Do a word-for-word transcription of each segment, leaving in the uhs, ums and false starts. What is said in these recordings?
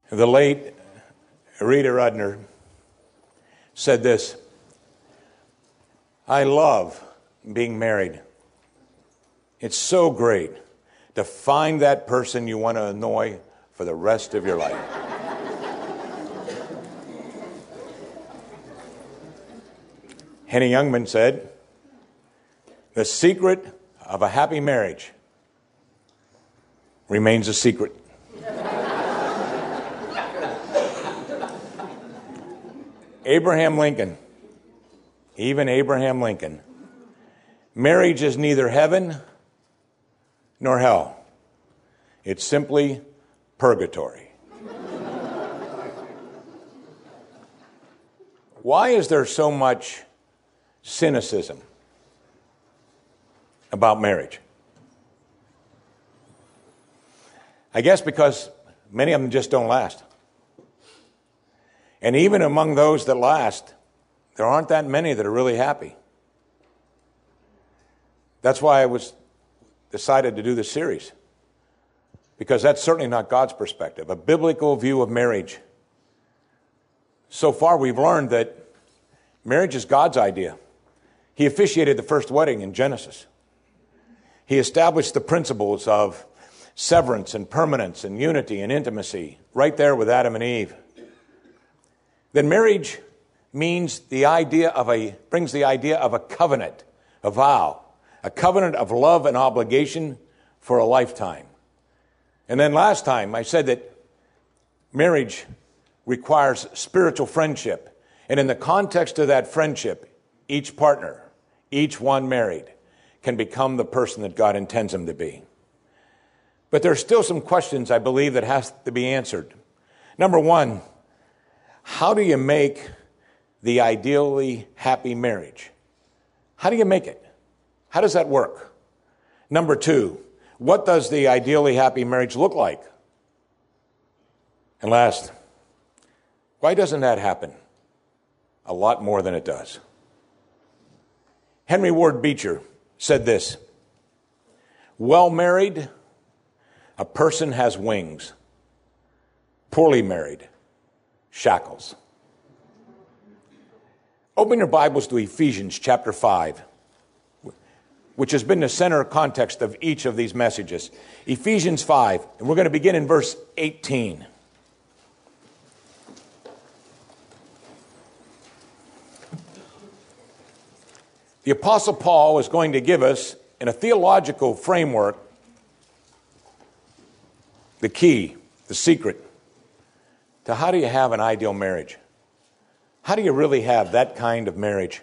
The late Rita Rudner said this: I love being married. It's so great to find that person you want to annoy for the rest of your life. Henny Youngman said, the secret of a happy marriage remains a secret. Abraham Lincoln, even Abraham Lincoln, marriage is neither heaven nor hell. It's simply purgatory. Why is there so much cynicism about marriage? I guess because many of them just don't last. And even among those that last, there aren't that many that are really happy. That's why I was decided to do this series, because that's certainly not God's perspective, a biblical view of marriage. So far, we've learned that marriage is God's idea. He officiated the first wedding in Genesis. He established the principles of severance and permanence and unity and intimacy right there with Adam and Eve. Then marriage means the idea of a, brings the idea of a covenant, a vow, a covenant of love and obligation for a lifetime. And then last time I said that marriage requires spiritual friendship. And in the context of that friendship, each partner, each one married, can become the person that God intends them to be. But there's still some questions, I believe, that has to be answered. Number one, how do you make the ideally happy marriage? How do you make it? How does that work? Number two, what does the ideally happy marriage look like? And last, why doesn't that happen a lot more than it does? Henry Ward Beecher said this: well married, a person has wings. Poorly married, shackles. Open your Bibles to Ephesians chapter five, which has been the center context of each of these messages. Ephesians five, and we're going to begin in verse eighteen. The Apostle Paul is going to give us, in a theological framework, the key, the secret to how do you have an ideal marriage? How do you really have that kind of marriage?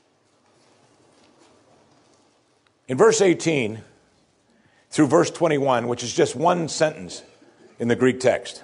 In verse eighteen through verse twenty-one, which is just one sentence in the Greek text,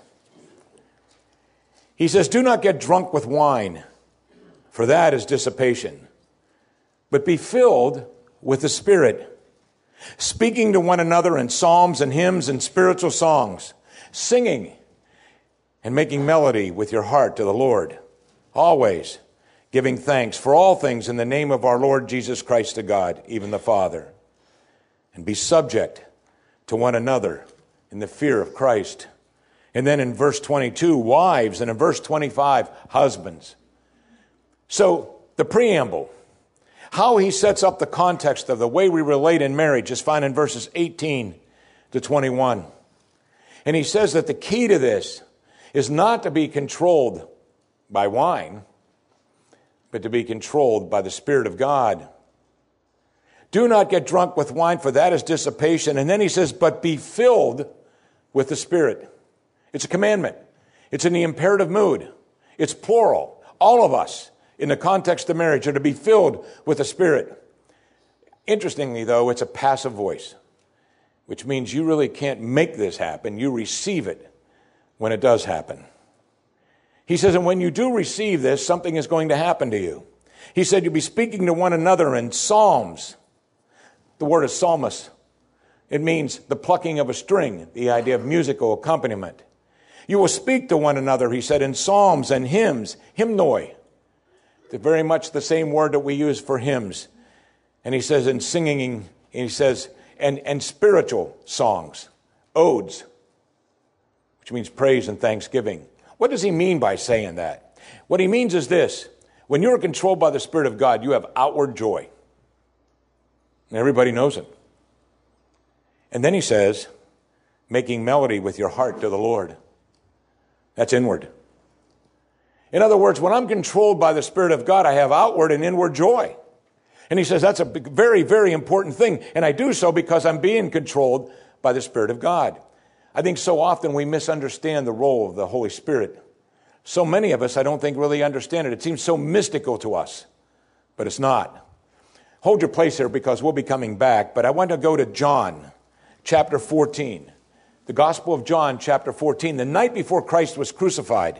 he says, do not get drunk with wine, for that is dissipation, but be filled with the Spirit, speaking to one another in psalms and hymns and spiritual songs, singing and making melody with your heart to the Lord, always giving thanks for all things in the name of our Lord Jesus Christ to God, even the Father. And be subject to one another in the fear of Christ. And then in verse twenty-two, wives, and in verse twenty-five, husbands. So the preamble, how he sets up the context of the way we relate in marriage, is found in verses eighteen to twenty-one. And he says that the key to this is not to be controlled by wine, but to be controlled by the Spirit of God. Do not get drunk with wine, for that is dissipation. And then he says, but be filled with the Spirit. It's a commandment. It's in the imperative mood. It's plural. All of us, in the context of marriage, are to be filled with the Spirit. Interestingly, though, it's a passive voice, which means you really can't make this happen. You receive it when it does happen. He says, and when you do receive this, something is going to happen to you. He said, you'll be speaking to one another in psalms. The word is psalmos. It means the plucking of a string, the idea of musical accompaniment. You will speak to one another, he said, in psalms and hymns, hymnoi. It's very much the same word that we use for hymns. And he says in singing, and he says, and, and spiritual songs, odes, which means praise and thanksgiving. What does he mean by saying that? What he means is this. When you're controlled by the Spirit of God, you have outward joy. And everybody knows it. And then he says, making melody with your heart to the Lord. That's inward. In other words, when I'm controlled by the Spirit of God, I have outward and inward joy. And he says that's a very, very important thing. And I do so because I'm being controlled by the Spirit of God. I think so often we misunderstand the role of the Holy Spirit. So many of us, I don't think, really understand it. It seems so mystical to us, but it's not. Hold your place here because we'll be coming back, but I want to go to John chapter fourteen. The Gospel of John chapter fourteen, the night before Christ was crucified.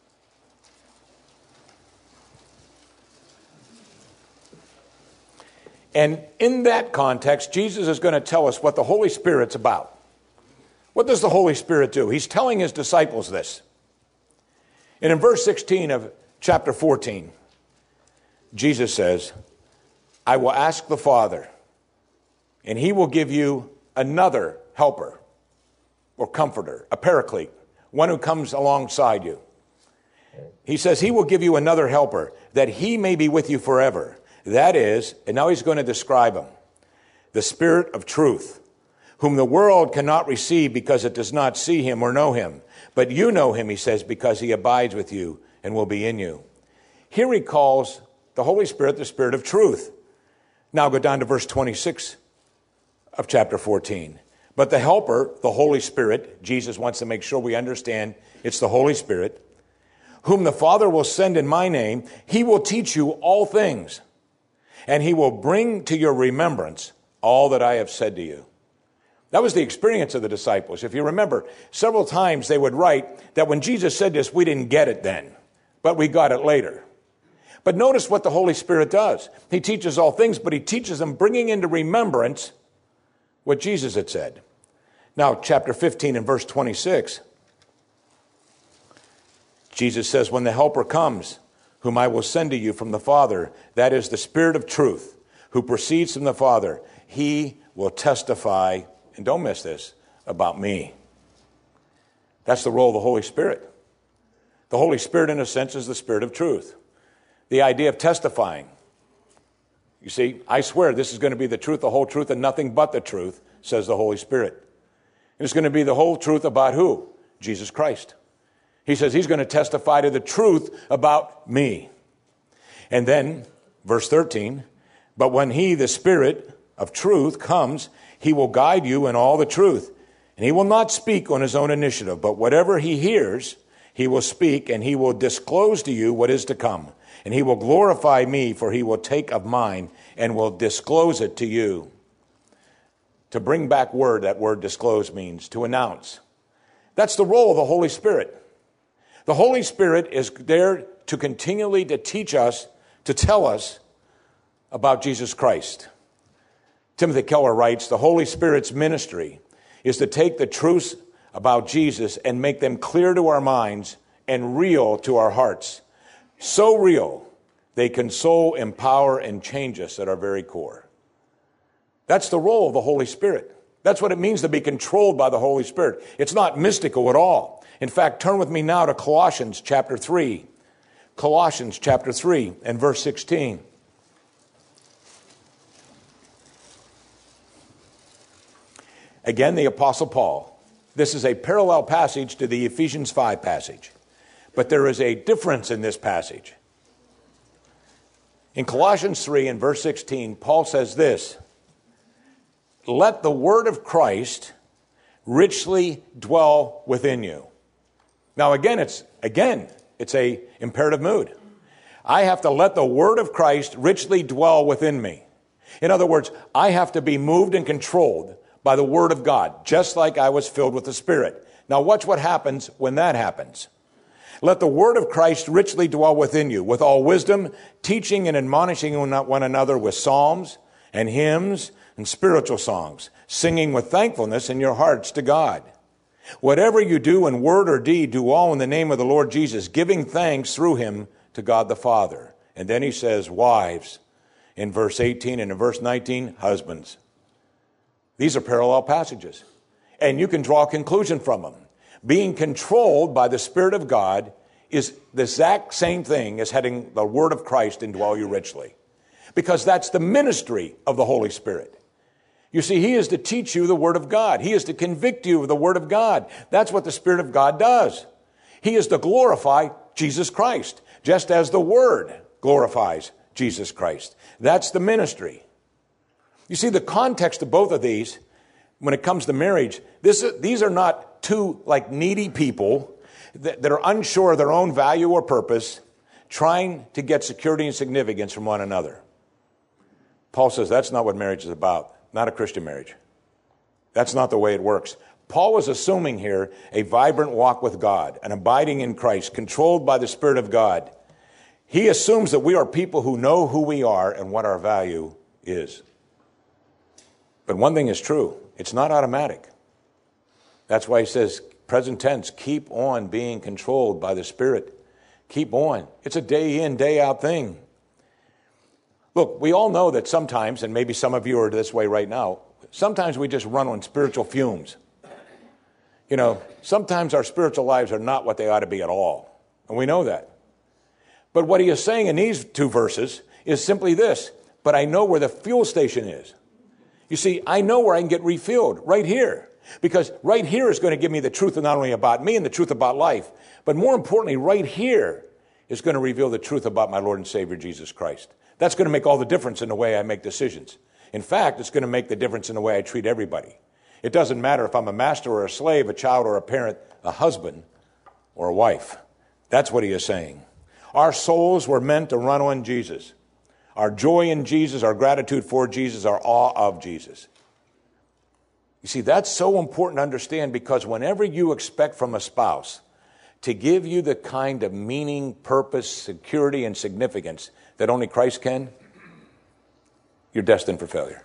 And in that context, Jesus is going to tell us what the Holy Spirit's about. What does the Holy Spirit do? He's telling his disciples this. And in verse sixteen of chapter fourteen, Jesus says, I will ask the Father, and he will give you another helper or comforter, a paraclete, one who comes alongside you. He says he will give you another helper, that he may be with you forever. That is, and now he's going to describe him, the Spirit of truth, whom the world cannot receive because it does not see him or know him. But you know him, he says, because he abides with you and will be in you. Here he calls the Holy Spirit the Spirit of truth. Now go down to verse twenty-six of chapter fourteen. But the helper, the Holy Spirit, Jesus wants to make sure we understand it's the Holy Spirit, whom the Father will send in my name, he will teach you all things, and he will bring to your remembrance all that I have said to you. That was the experience of the disciples. If you remember, several times they would write that when Jesus said this, we didn't get it then, but we got it later. But notice what the Holy Spirit does. He teaches all things, but he teaches them bringing into remembrance what Jesus had said. Now, chapter fifteen and verse twenty-six, Jesus says, when the Helper comes, whom I will send to you from the Father, that is the Spirit of truth, who proceeds from the Father, he will testify, and don't miss this, about me. That's the role of the Holy Spirit. The Holy Spirit, in a sense, is the Spirit of truth. The idea of testifying. You see, I swear this is going to be the truth, the whole truth, and nothing but the truth, says the Holy Spirit. And it's going to be the whole truth about who? Jesus Christ. He says he's going to testify to the truth about me. And then, verse thirteen, but when he, the Spirit of truth, comes, he will guide you in all the truth. And he will not speak on his own initiative, but whatever he hears, he will speak, and he will disclose to you what is to come. And he will glorify me, for he will take of mine and will disclose it to you. To bring back word, that word disclose means to announce. That's the role of the Holy Spirit. The Holy Spirit is there to continually to teach us, to tell us about Jesus Christ. Timothy Keller writes, the Holy Spirit's ministry is to take the truths about Jesus and make them clear to our minds and real to our hearts. So real, they console, empower, and change us at our very core. That's the role of the Holy Spirit. That's what it means to be controlled by the Holy Spirit. It's not mystical at all. In fact, turn with me now to Colossians chapter three. Colossians chapter three and verse sixteen. Again, the Apostle Paul. This is a parallel passage to the Ephesians five passage. But there is a difference in this passage. In Colossians three and verse sixteen, Paul says this, let the word of Christ richly dwell within you. Now again, it's again, it's a imperative mood. I have to let the word of Christ richly dwell within me. In other words, I have to be moved and controlled by the word of God, just like I was filled with the Spirit. Now watch what happens when that happens. Let the word of Christ richly dwell within you, with all wisdom, teaching and admonishing one another with psalms and hymns and spiritual songs, singing with thankfulness in your hearts to God. Whatever you do in word or deed, do all in the name of the Lord Jesus, giving thanks through him to God the Father. And then he says, wives, in verse eighteen, and in verse nineteen, husbands. These are parallel passages, and you can draw a conclusion from them. Being controlled by the Spirit of God is the exact same thing as having the Word of Christ indwell you richly. Because that's the ministry of the Holy Spirit. You see, He is to teach you the Word of God. He is to convict you of the Word of God. That's what the Spirit of God does. He is to glorify Jesus Christ, just as the Word glorifies Jesus Christ. That's the ministry. You see, the context of both of these, when it comes to marriage, this, these are not two like needy people that, that are unsure of their own value or purpose, trying to get security and significance from one another. Paul says that's not what marriage is about, not a Christian marriage. That's not the way it works. Paul was assuming here a vibrant walk with God, an abiding in Christ, controlled by the Spirit of God. He assumes that we are people who know who we are and what our value is. But one thing is true, it's not automatic. That's why he says, present tense, keep on being controlled by the Spirit. Keep on. It's a day in, day out thing. Look, we all know that sometimes, and maybe some of you are this way right now, sometimes we just run on spiritual fumes. You know, sometimes our spiritual lives are not what they ought to be at all. And we know that. But what he is saying in these two verses is simply this, but I know where the fuel station is. You see, I know where I can get refilled, right here. Because right here is going to give me the truth not only about me and the truth about life, but more importantly, right here is going to reveal the truth about my Lord and Savior, Jesus Christ. That's going to make all the difference in the way I make decisions. In fact, it's going to make the difference in the way I treat everybody. It doesn't matter if I'm a master or a slave, a child or a parent, a husband or a wife. That's what he is saying. Our souls were meant to run on Jesus. Our joy in Jesus, our gratitude for Jesus, our awe of Jesus. You see, that's so important to understand because whenever you expect from a spouse to give you the kind of meaning, purpose, security, and significance that only Christ can, you're destined for failure.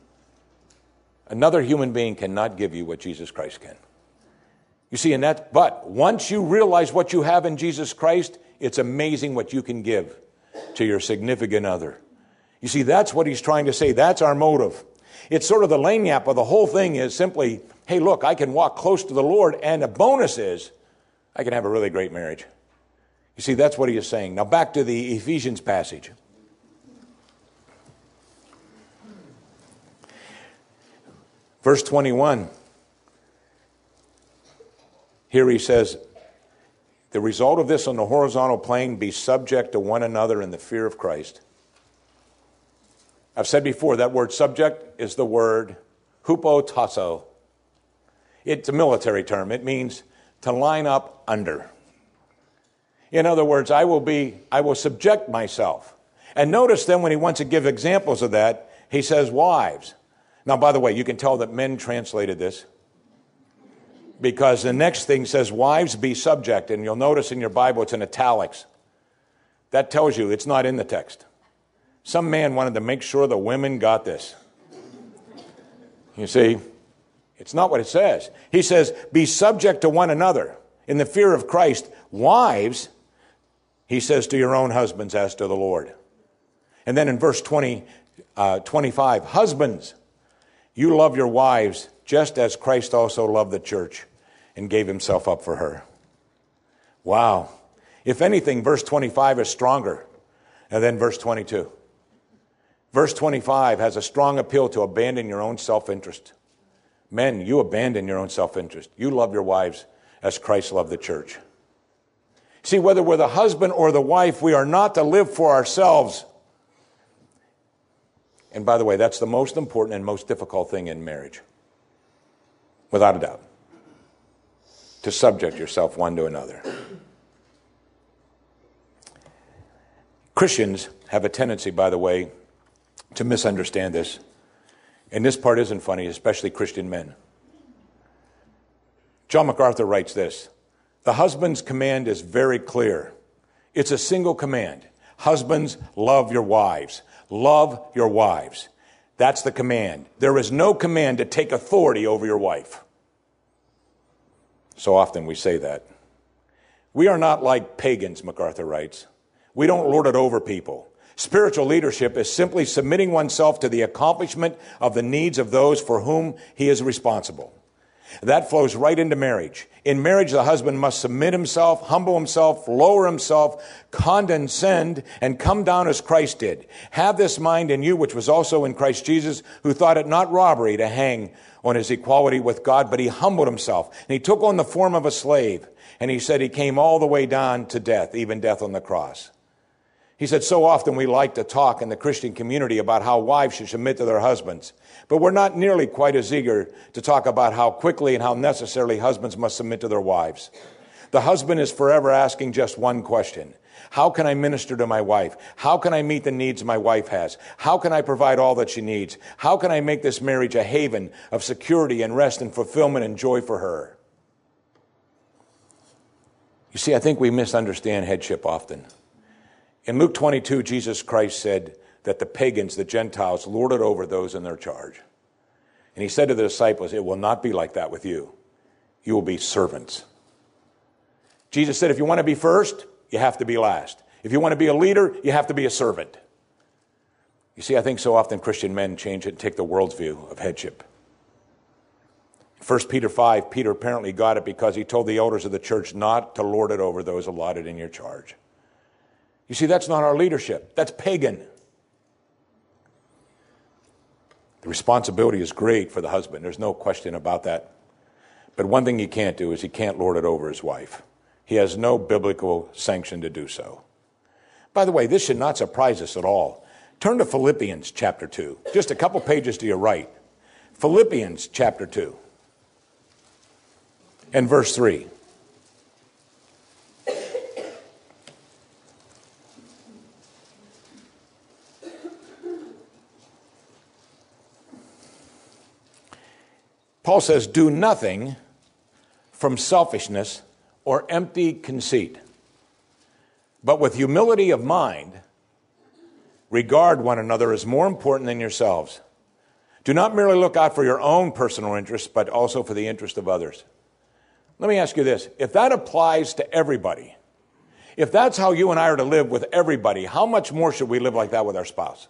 Another human being cannot give you what Jesus Christ can. You see, and that, but once you realize what you have in Jesus Christ, it's amazing what you can give to your significant other. You see, that's what he's trying to say. That's our motive. It's sort of the lagniappe of the whole thing is simply, hey, look, I can walk close to the Lord, and the bonus is I can have a really great marriage. You see, that's what he is saying. Now back to the Ephesians passage. Verse twenty-one. Here he says, the result of this on the horizontal plane, be subject to one another in the fear of Christ. I've said before, that word subject is the word hupotasso. It's a military term. It means to line up under. In other words, I will be, I will subject myself. And notice then when he wants to give examples of that, he says wives. Now, by the way, you can tell that men translated this because the next thing says wives be subject. And you'll notice in your Bible it's in italics. That tells you it's not in the text. Some man wanted to make sure the women got this. You see, it's not what it says. He says, be subject to one another in the fear of Christ. Wives, he says, to your own husbands as to the Lord. And then in verse twenty, uh, twenty-five, husbands, you love your wives just as Christ also loved the church and gave himself up for her. Wow. If anything, verse twenty-five is stronger than verse twenty-two. Verse twenty-five has a strong appeal to abandon your own self-interest. Men, you abandon your own self-interest. You love your wives as Christ loved the church. See, whether we're the husband or the wife, we are not to live for ourselves. And by the way, that's the most important and most difficult thing in marriage. Without a doubt. To subject yourself one to another. Christians have a tendency, by the way, to misunderstand this. And this part isn't funny, especially Christian men. John MacArthur writes this, the husband's command is very clear. It's a single command. Husbands, love your wives. Love your wives. That's the command. There is no command to take authority over your wife. So often we say that. We are not like pagans, MacArthur writes. We don't lord it over people. Spiritual leadership is simply submitting oneself to the accomplishment of the needs of those for whom he is responsible. That flows right into marriage. In marriage, the husband must submit himself, humble himself, lower himself, condescend, and come down as Christ did. Have this mind in you, which was also in Christ Jesus, who thought it not robbery to hang on his equality with God, but he humbled himself. And he took on the form of a slave. And he said he came all the way down to death, even death on the cross. He said, so often we like to talk in the Christian community about how wives should submit to their husbands. But we're not nearly quite as eager to talk about how quickly and how necessarily husbands must submit to their wives. The husband is forever asking just one question. How can I minister to my wife? How can I meet the needs my wife has? How can I provide all that she needs? How can I make this marriage a haven of security and rest and fulfillment and joy for her? You see, I think we misunderstand headship often. In Luke twenty-two, Jesus Christ said that the pagans, the Gentiles, lorded over those in their charge. And he said to the disciples, it will not be like that with you. You will be servants. Jesus said, if you want to be first, you have to be last. If you want to be a leader, you have to be a servant. You see, I think so often Christian men change it and take the world's view of headship. First Peter five, Peter apparently got it because he told the elders of the church not to lord it over those allotted in your charge. You see, that's not our leadership. That's pagan. The responsibility is great for the husband. There's no question about that. But one thing he can't do is he can't lord it over his wife. He has no biblical sanction to do so. By the way, this should not surprise us at all. Turn to Philippians chapter two, just a couple pages to your right. Philippians chapter two. And verse three. Paul says, do nothing from selfishness or empty conceit, but with humility of mind, regard one another as more important than yourselves. Do not merely look out for your own personal interests, but also for the interest of others. Let me ask you this. If that applies to everybody, if that's how you and I are to live with everybody, how much more should we live like that with our spouse?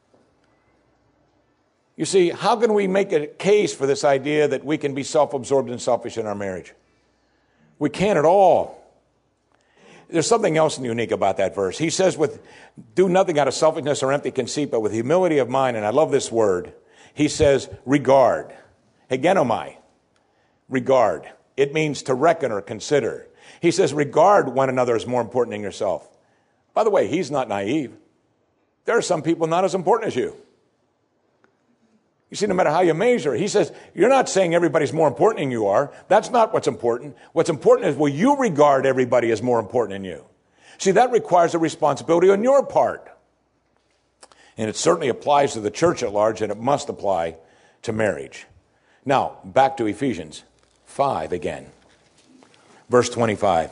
You see, how can we make a case for this idea that we can be self-absorbed and selfish in our marriage? We can't at all. There's something else unique about that verse. He says, with do nothing out of selfishness or empty conceit, but with humility of mind, and I love this word, he says, regard. Hegenomai. Regard. It means to reckon or consider. He says, regard one another as more important than yourself. By the way, he's not naive. There are some people not as important as you. You see, no matter how you measure, he says, you're not saying everybody's more important than you are. That's not what's important. What's important is, will you regard everybody as more important than you? See, that requires a responsibility on your part. And it certainly applies to the church at large, and it must apply to marriage. Now, back to Ephesians five again. Verse twenty-five.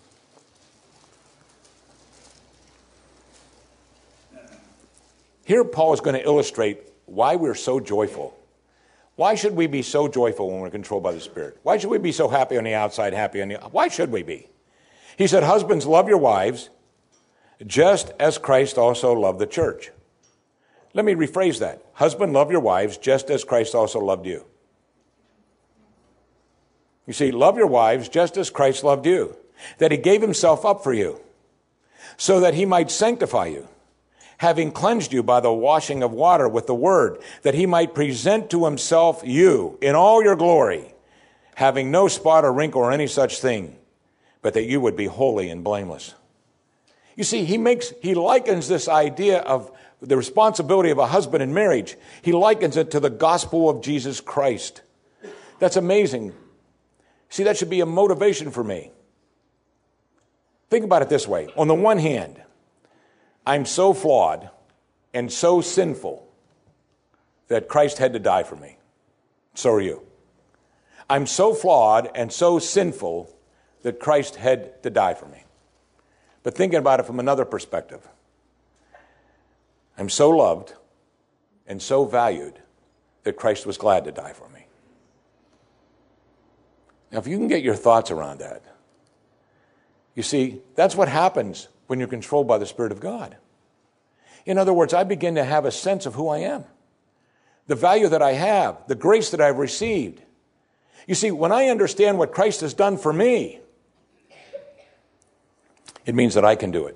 Here Paul is going to illustrate why we're so joyful. Why should we be so joyful when we're controlled by the Spirit? Why should we be so happy on the outside, happy on the... Why should we be? He said, husbands, love your wives, just as Christ also loved the church. Let me rephrase that. Husband, love your wives, just as Christ also loved you. You see, love your wives, just as Christ loved you, that he gave himself up for you, so that he might sanctify you, having cleansed you by the washing of water with the word, that he might present to himself you in all your glory, having no spot or wrinkle or any such thing, but that you would be holy and blameless. You see, he makes, he likens this idea of the responsibility of a husband in marriage. He likens it to the gospel of Jesus Christ. That's amazing. See, that should be a motivation for me. Think about it this way. On the one hand, I'm so flawed and so sinful that Christ had to die for me. So are you. I'm so flawed and so sinful that Christ had to die for me. But thinking about it from another perspective, I'm so loved and so valued that Christ was glad to die for me. Now, if you can get your thoughts around that, you see, that's what happens when you're controlled by the Spirit of God. In other words, I begin to have a sense of who I am, the value that I have, the grace that I've received. You see, when I understand what Christ has done for me, it means that I can do it.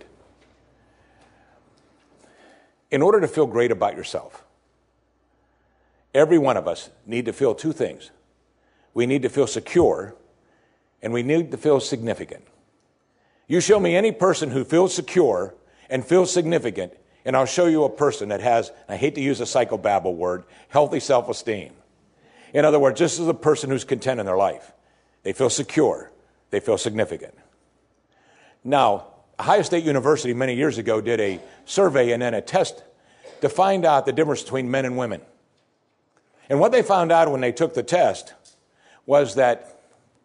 In order to feel great about yourself, every one of us need to feel two things. We need to feel secure, and we need to feel significant. You show me any person who feels secure and feels significant, and I'll show you a person that has, I hate to use a psychobabble word, healthy self-esteem. In other words, this is a person who's content in their life. They feel secure. They feel significant. Now, Ohio State University many years ago did a survey and then a test to find out the difference between men and women. And what they found out when they took the test was that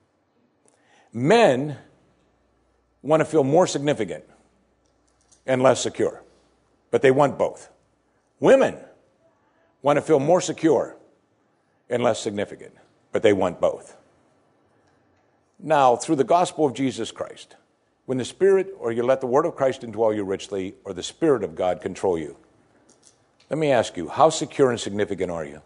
men want to feel more significant and less secure, but they want both. Women want to feel more secure and less significant, but they want both. Now, through the gospel of Jesus Christ, when the Spirit, or you let the word of Christ indwell you richly, or the Spirit of God control you, let me ask you, how secure and significant are you?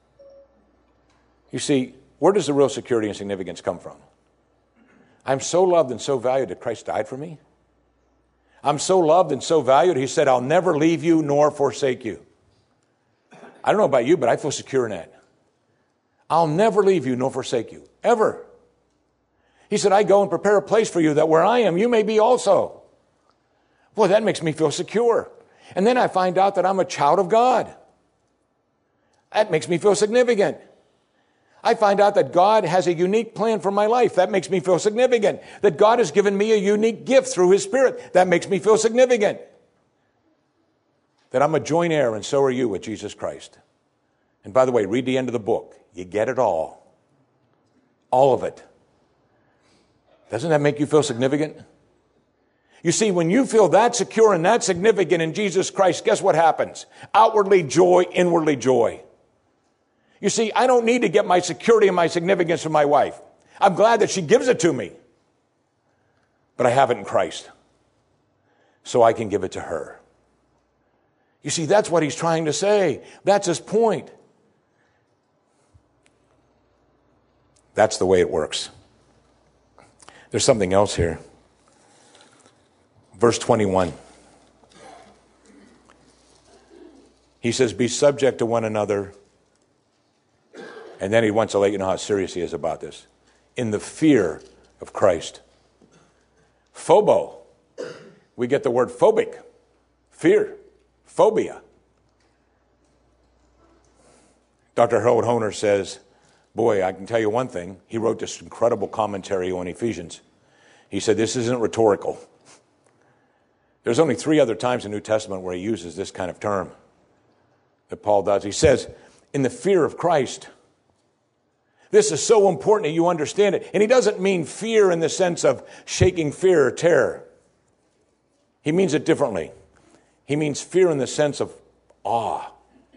You see, where does the real security and significance come from? I'm so loved and so valued that Christ died for me. I'm so loved and so valued, he said, I'll never leave you nor forsake you. I don't know about you, but I feel secure in that. I'll never leave you nor forsake you, ever. He said, I go and prepare a place for you that where I am, you may be also. Boy, that makes me feel secure. And then I find out that I'm a child of God. That makes me feel significant. I find out that God has a unique plan for my life. That makes me feel significant. That God has given me a unique gift through his Spirit. That makes me feel significant. That I'm a joint heir, and so are you, with Jesus Christ. And by the way, read the end of the book. You get it all. All of it. Doesn't that make you feel significant? You see, when you feel that secure and that significant in Jesus Christ, guess what happens? Outwardly joy, inwardly joy. You see, I don't need to get my security and my significance from my wife. I'm glad that she gives it to me. But I have it in Christ. So I can give it to her. You see, that's what he's trying to say. That's his point. That's the way it works. There's something else here. Verse twenty-one. He says, be subject to one another. And then he wants to let you know how serious he is about this. In the fear of Christ. Phobo. We get the word phobic. Fear. Phobia. Doctor Harold Hoehner says, boy, I can tell you one thing. He wrote this incredible commentary on Ephesians. He said, this isn't rhetorical. There's only three other times in the New Testament where he uses this kind of term that Paul does. He says, in the fear of Christ. This is so important that you understand it. And he doesn't mean fear in the sense of shaking fear or terror. He means it differently. He means fear in the sense of awe.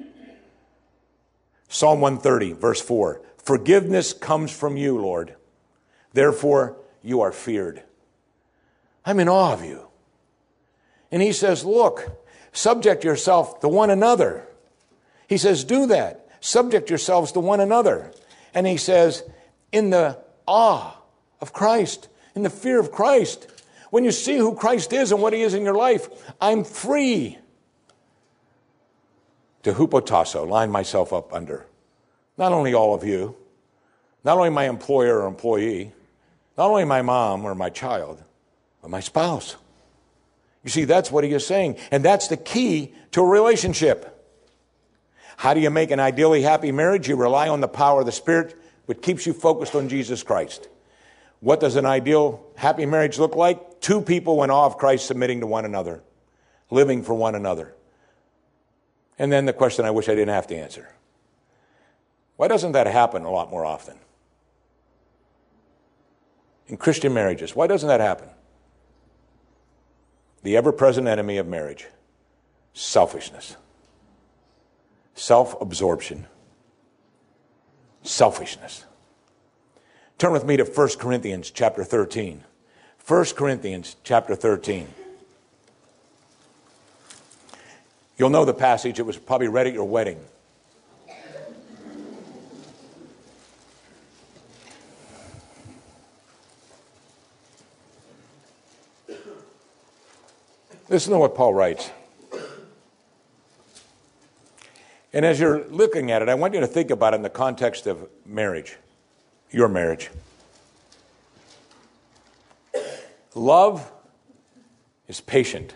Psalm one thirty, verse four. Forgiveness comes from you, Lord. Therefore, you are feared. I'm in awe of you. And he says, look, subject yourself to one another. He says, do that. Subject yourselves to one another. And he says, in the awe of Christ, in the fear of Christ, when you see who Christ is and what he is in your life, I'm free to hupotasso, line myself up under. Not only all of you, not only my employer or employee, not only my mom or my child, but my spouse. You see, that's what he is saying. And that's the key to a relationship. How do you make an ideally happy marriage? You rely on the power of the Spirit, which keeps you focused on Jesus Christ. What does an ideal happy marriage look like? Two people in awe of Christ submitting to one another, living for one another. And then the question I wish I didn't have to answer. Why doesn't that happen a lot more often? In Christian marriages, why doesn't that happen? The ever-present enemy of marriage, selfishness. Self-absorption. Selfishness. Turn with me to First Corinthians chapter thirteen. First Corinthians chapter thirteen. You'll know the passage. It was probably read at your wedding. Listen to what Paul writes. And as you're looking at it, I want you to think about it in the context of marriage, your marriage. Love is patient.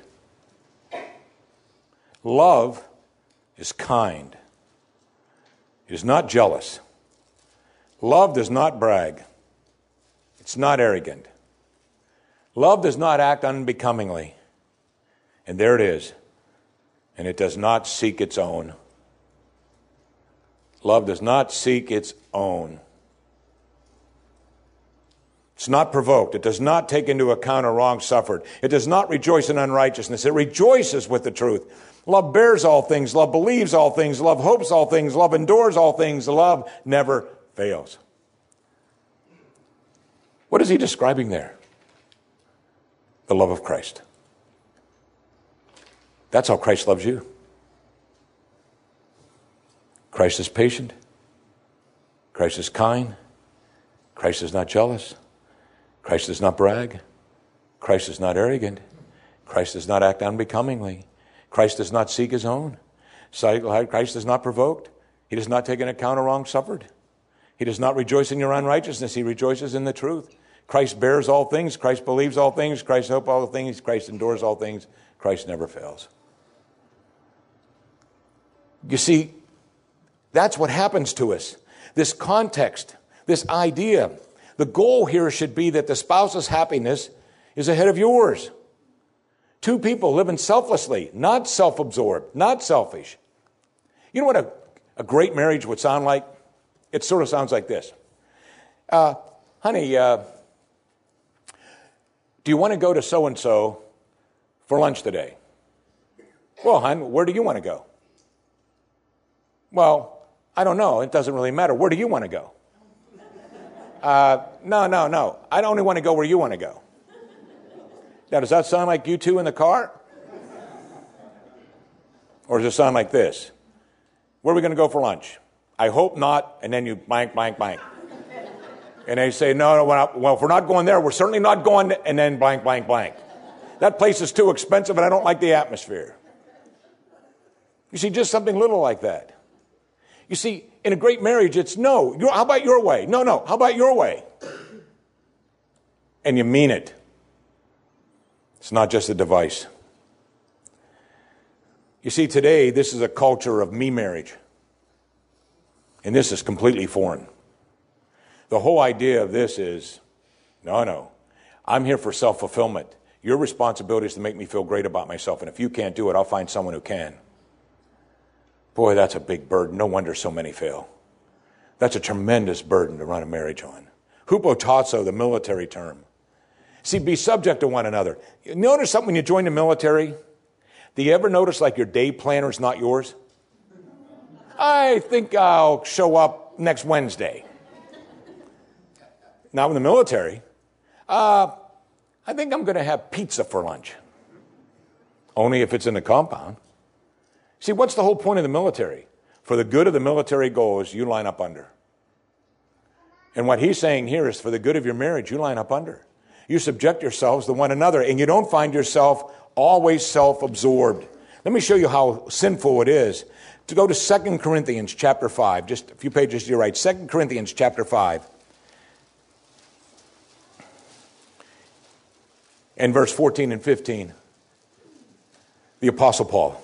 Love is kind. It is not jealous. Love does not brag. It's not arrogant. Love does not act unbecomingly. And there it is. And it does not seek its own. Love does not seek its own. It's not provoked. It does not take into account a wrong suffered. It does not rejoice in unrighteousness. It rejoices with the truth. Love bears all things. Love believes all things. Love hopes all things. Love endures all things. Love never fails. What is he describing there? The love of Christ. That's how Christ loves you. Christ is patient. Christ is kind. Christ is not jealous. Christ does not brag. Christ is not arrogant. Christ does not act unbecomingly. Christ does not seek his own. Christ is not provoked. He does not take into account a wrong suffered. He does not rejoice in your unrighteousness. He rejoices in the truth. Christ bears all things. Christ believes all things. Christ hopes all things. Christ endures all things. Christ never fails. You see, that's what happens to us. This context, this idea, the goal here should be that the spouse's happiness is ahead of yours. Two people living selflessly, not self-absorbed, not selfish. You know what a, a great marriage would sound like? It sort of sounds like this. Uh, honey, uh, do you want to go to so-and-so for lunch today? Well, hon, where do you want to go? Well, I don't know. It doesn't really matter. Where do you want to go? Uh, no, no, no. I only want to go where you want to go. Now, does that sound like you two in the car? Or does it sound like this? Where are we going to go for lunch? I hope not. And then you blank, blank, blank. And they say, no, no, we're not, well, if we're not going there, we're certainly not going to, and then blank, blank, blank. That place is too expensive and I don't like the atmosphere. You see, just something little like that. You see, in a great marriage, it's no. How about your way? No, no. How about your way? And you mean it. It's not just a device. You see, today, this is a culture of me marriage. And this is completely foreign. The whole idea of this is, no, no. I'm here for self-fulfillment. Your responsibility is to make me feel great about myself. And if you can't do it, I'll find someone who can. Boy, that's a big burden. No wonder so many fail. That's a tremendous burden to run a marriage on. Hupotasso, the military term. See, be subject to one another. You notice something when you join the military? Do you ever notice like your day planner is not yours? I think I'll show up next Wednesday. Not in the military. Uh, I think I'm going to have pizza for lunch. Only if it's in the compound. See, what's the whole point of the military? For the good of the military goals, you line up under. And what he's saying here is for the good of your marriage, you line up under. You subject yourselves to one another, and you don't find yourself always self-absorbed. Let me show you how sinful it is. To go to Second Corinthians chapter five, just a few pages to your right. Second Corinthians chapter five. And verse fourteen and fifteen. The Apostle Paul.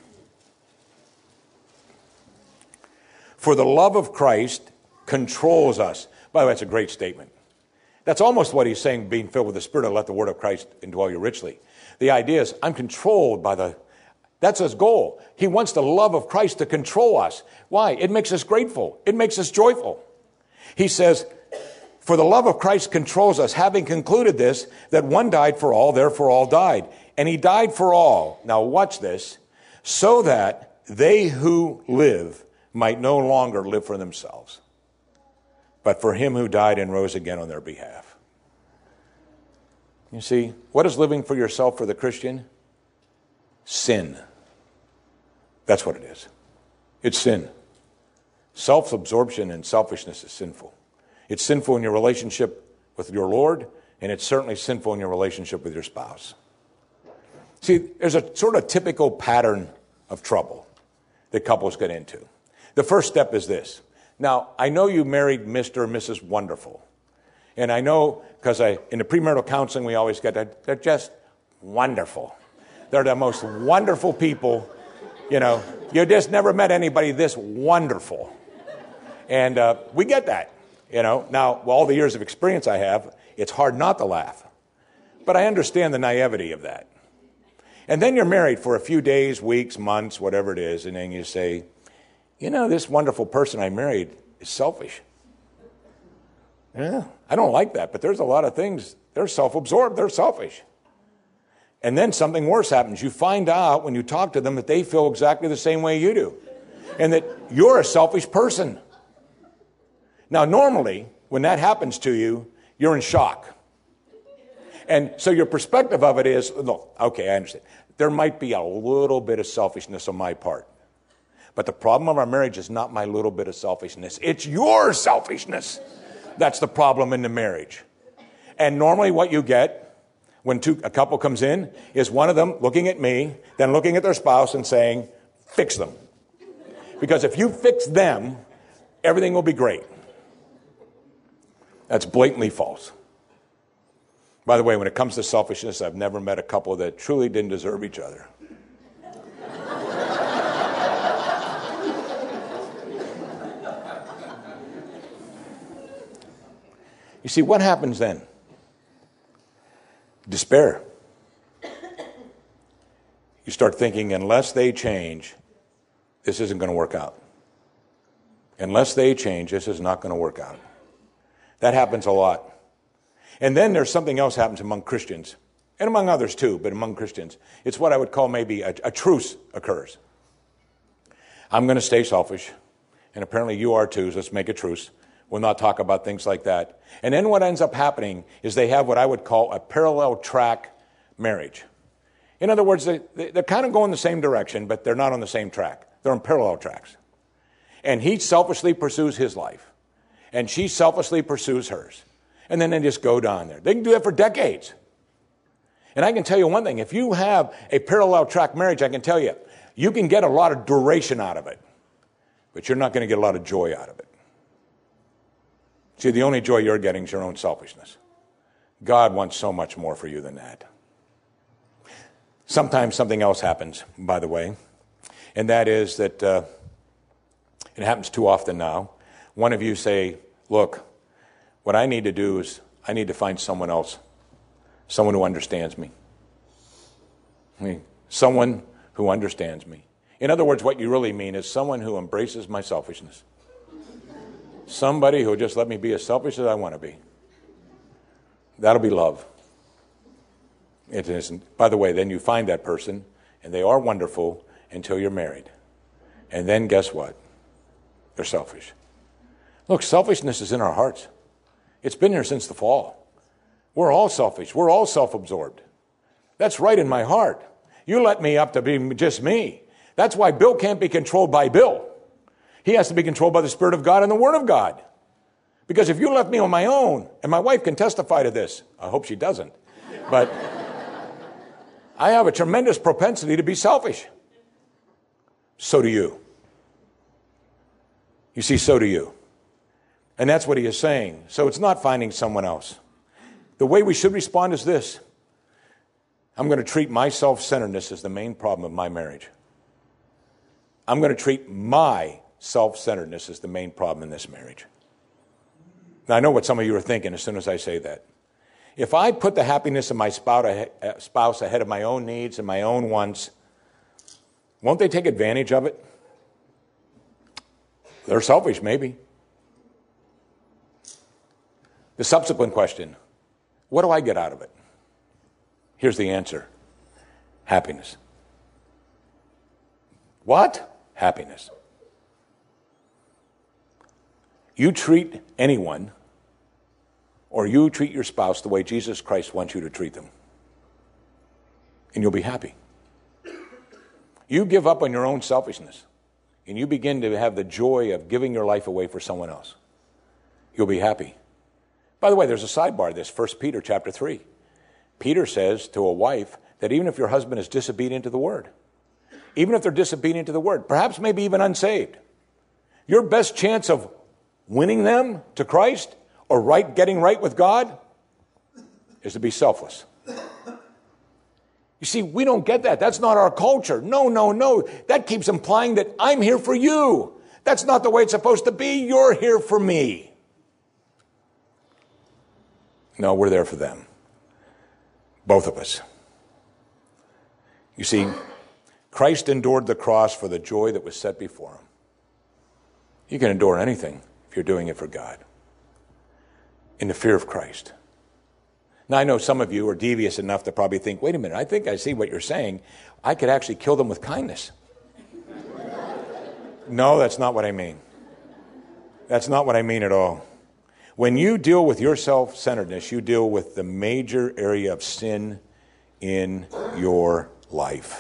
For the love of Christ controls us. By the way, that's a great statement. That's almost what he's saying, being filled with the Spirit, and let the word of Christ indwell you richly. The idea is, I'm controlled by the, that's his goal. He wants the love of Christ to control us. Why? It makes us grateful. It makes us joyful. He says, for the love of Christ controls us, having concluded this, that one died for all, therefore all died. And he died for all. Now watch this. So that they who live might no longer live for themselves, but for him who died and rose again on their behalf. You see, what is living for yourself for the Christian? Sin. That's what it is. It's sin. Self-absorption and selfishness is sinful. It's sinful in your relationship with your Lord, and it's certainly sinful in your relationship with your spouse. See, there's a sort of typical pattern of trouble that couples get into. The first step is this. Now, I know you married Mister or Missus Wonderful. And I know, because I in the premarital counseling we always get that, they're just wonderful. They're the most wonderful people. You know, you just never met anybody this wonderful. And uh, we get that, you know. Now, with all the years of experience I have, it's hard not to laugh. But I understand the naivety of that. And then you're married for a few days, weeks, months, whatever it is, and then you say, you know, this wonderful person I married is selfish. Yeah, I don't like that, but there's a lot of things. They're self-absorbed. They're selfish. And then something worse happens. You find out when you talk to them that they feel exactly the same way you do, and that you're a selfish person. Now, normally, when that happens to you, you're in shock. And so your perspective of it is, look, okay, I understand. There might be a little bit of selfishness on my part. But the problem of our marriage is not my little bit of selfishness. It's your selfishness. That's the problem in the marriage. And normally what you get when two, a couple comes in is one of them looking at me, then looking at their spouse and saying, fix them. Because if you fix them, everything will be great. That's blatantly false. By the way, when it comes to selfishness, I've never met a couple that truly didn't deserve each other. You see, what happens then? Despair. You start thinking, unless they change, this isn't going to work out. Unless they change, this is not going to work out. That happens a lot. And then there's something else happens among Christians, and among others too, but among Christians. It's what I would call maybe a, a truce occurs. I'm going to stay selfish, and apparently you are too, so let's make a truce. We'll not talk about things like that. And then what ends up happening is they have what I would call a parallel track marriage. In other words, they, they're kind of going the same direction, but they're not on the same track. They're on parallel tracks. And he selfishly pursues his life, and she selfishly pursues hers. And then they just go down there. They can do that for decades. And I can tell you one thing. If you have a parallel track marriage, I can tell you, you can get a lot of duration out of it, but you're not going to get a lot of joy out of it. See, the only joy you're getting is your own selfishness. God wants so much more for you than that. Sometimes something else happens, by the way, and that is that uh, it happens too often now. One of you say, look, what I need to do is I need to find someone else, someone who understands me. I mean, someone who understands me. In other words, what you really mean is someone who embraces my selfishness. Somebody who will just let me be as selfish as I want to be. That'll be love. It isn't. By the way, then you find that person, and they are wonderful until you're married. And then guess what? They're selfish. Look, selfishness is in our hearts. It's been here since the fall. We're all selfish. We're all self-absorbed. That's right in my heart. You let me up to be just me. That's why Bill can't be controlled by Bill. He has to be controlled by the Spirit of God and the Word of God. Because if you left me on my own, and my wife can testify to this, I hope she doesn't, but I have a tremendous propensity to be selfish. So do you. You see, so do you. And that's what he is saying. So it's not finding someone else. The way we should respond is this. I'm going to treat my self-centeredness as the main problem of my marriage. I'm going to treat my self-centeredness as the main problem in this marriage. Now, I know what some of you are thinking as soon as I say that. If I put the happiness of my spouse ahead of my own needs and my own wants, won't they take advantage of it? They're selfish, maybe. The subsequent question, what do I get out of it? Here's the answer. Happiness. What? Happiness. You treat anyone, or you treat your spouse the way Jesus Christ wants you to treat them, and you'll be happy. You give up on your own selfishness, and you begin to have the joy of giving your life away for someone else. You'll be happy. By the way, there's a sidebar to this, First Peter chapter three. Peter says to a wife, that even if your husband is disobedient to the word, even if they're disobedient to the word, perhaps maybe even unsaved, your best chance of winning them to Christ or right, getting right with God is to be selfless. You see, we don't get that. That's not our culture. No, no, no. That keeps implying that I'm here for you. That's not the way it's supposed to be. You're here for me. No, we're there for them. Both of us. You see, Christ endured the cross for the joy that was set before him. You can endure anything if you're doing it for God, in the fear of Christ. Now, I know some of you are devious enough to probably think, wait a minute, I think I see what you're saying. I could actually kill them with kindness. No, that's not what I mean. That's not what I mean at all. When you deal with your self-centeredness, you deal with the major area of sin in your life.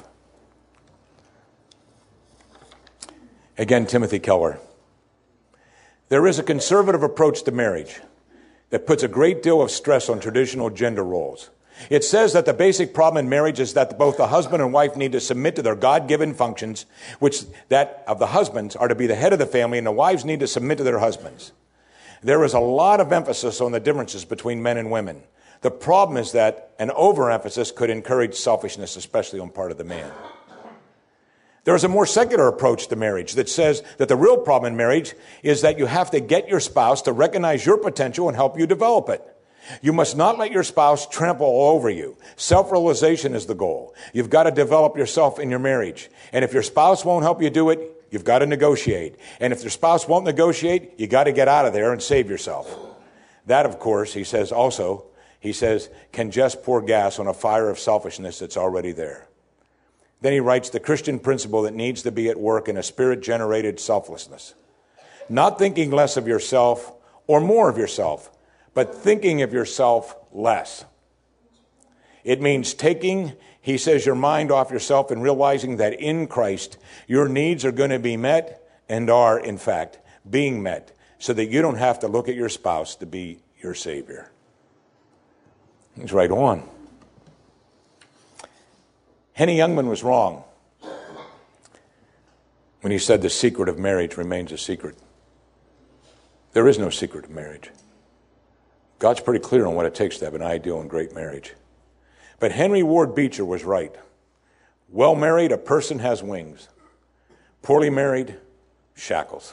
Again, Timothy Keller. There is a conservative approach to marriage that puts a great deal of stress on traditional gender roles. It says that the basic problem in marriage is that both the husband and wife need to submit to their God-given functions, which that of the husbands are to be the head of the family, and the wives need to submit to their husbands. There is a lot of emphasis on the differences between men and women. The problem is that an overemphasis could encourage selfishness, especially on part of the man. There is a more secular approach to marriage that says that the real problem in marriage is that you have to get your spouse to recognize your potential and help you develop it. You must not let your spouse trample all over you. Self-realization is the goal. You've got to develop yourself in your marriage. And if your spouse won't help you do it, you've got to negotiate. And if your spouse won't negotiate, you got to get out of there and save yourself. That, of course, he says also, he says, can just pour gas on a fire of selfishness that's already there. Then he writes the Christian principle that needs to be at work in a spirit-generated selflessness. Not thinking less of yourself or more of yourself, but thinking of yourself less. It means taking, he says, your mind off yourself and realizing that in Christ, your needs are going to be met and are, in fact, being met so that you don't have to look at your spouse to be your Savior. He's right on. Henny Youngman was wrong when he said the secret of marriage remains a secret. There is no secret of marriage. God's pretty clear on what it takes to have an ideal and great marriage. But Henry Ward Beecher was right. Well married, a person has wings. Poorly married, shackles.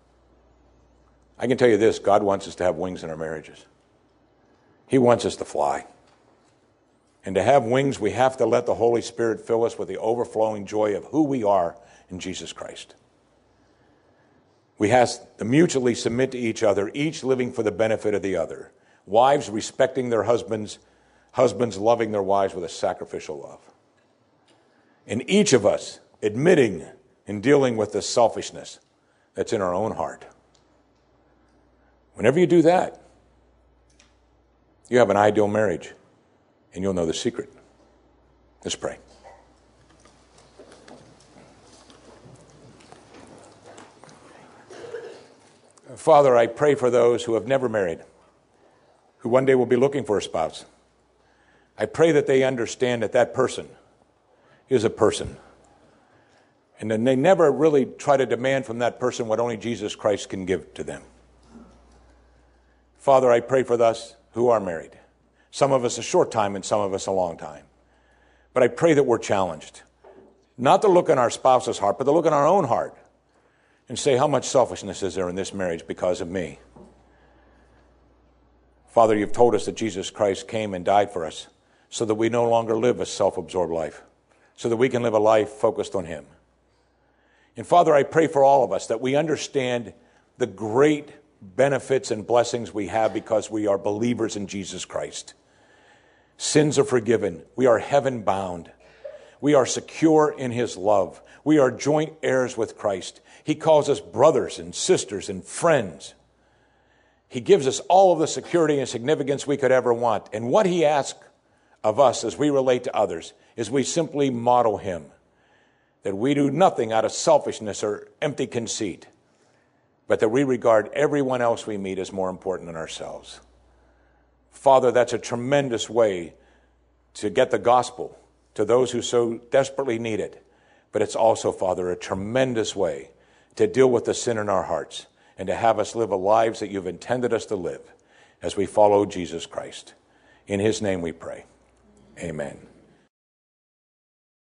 I can tell you this, God wants us to have wings in our marriages. He wants us to fly. And to have wings, we have to let the Holy Spirit fill us with the overflowing joy of who we are in Jesus Christ. We have to mutually submit to each other, each living for the benefit of the other. Wives respecting their husbands, husbands loving their wives with a sacrificial love. And each of us admitting and dealing with the selfishness that's in our own heart. Whenever you do that, you have an ideal marriage. And you'll know the secret. Let's pray. Father, I pray for those who have never married, who one day will be looking for a spouse. I pray that they understand that that person is a person. And then they never really try to demand from that person what only Jesus Christ can give to them. Father, I pray for those who are married. Some of us a short time and some of us a long time. But I pray that we're challenged. Not to look in our spouse's heart, but to look in our own heart and say, how much selfishness is there in this marriage because of me? Father, you've told us that Jesus Christ came and died for us so that we no longer live a self-absorbed life, so that we can live a life focused on him. And Father, I pray for all of us that we understand the great benefits and blessings we have because we are believers in Jesus Christ. Sins are forgiven. We are heaven bound. We are secure in his love. We are joint heirs with Christ. He calls us brothers and sisters and friends. He gives us all of the security and significance we could ever want. And what he asks of us as we relate to others is we simply model him. That we do nothing out of selfishness or empty conceit, but that we regard everyone else we meet as more important than ourselves. Father, that's a tremendous way to get the gospel to those who so desperately need it. But it's also, Father, a tremendous way to deal with the sin in our hearts and to have us live a lives that you've intended us to live as we follow Jesus Christ. In his name we pray. Amen.